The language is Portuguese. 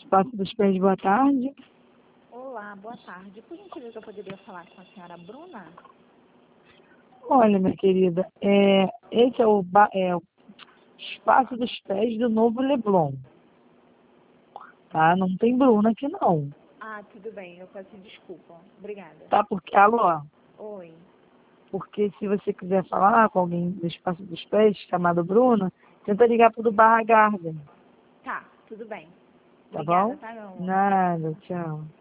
Espaço dos Pés, boa tarde. Olá, boa tarde. Por gentileza, eu poderia falar com a senhora Bruna? Olha, minha querida, esse é o Espaço dos Pés do Novo Leblon, tá? Não tem Bruna aqui não, Ah, tudo bem, eu peço desculpa. Obrigada. tá? Porque, alô, Oi. porque se você quiser falar com alguém do Espaço dos Pés, chamado Bruna, tenta ligar pro do Barra Garden, Tá, tudo bem. tá Obrigada, bom? tá, meu amor? Nada, tchau.